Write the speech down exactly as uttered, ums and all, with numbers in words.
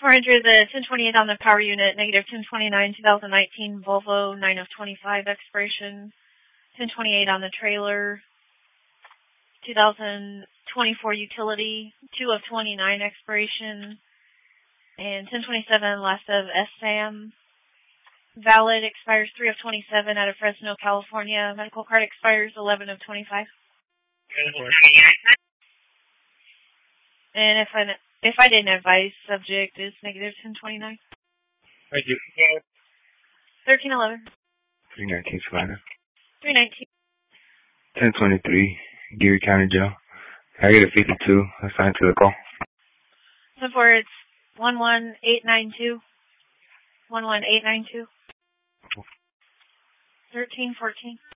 four hundred, the ten twenty-eight on the power unit, negative ten twenty-nine, twenty nineteen Volvo, nine of twenty-five expiration. ten twenty-eight on the trailer, two thousand twenty-four utility, two of twenty-nine expiration. And ten twenty-seven, last of S S A M. Valid expires three of twenty-seven out of Fresno, California. Medical card expires eleven of twenty-five. And if I if I didn't advise, subject is negative ten twenty-nine. Thank you. thirteen eleven. three nineteen Savannah. three nineteen. ten twenty-three, Geary County Jail. I get a fifty-two assigned to the call. So for it's one one eight nine two. one one eight nine two. thirteen fourteen.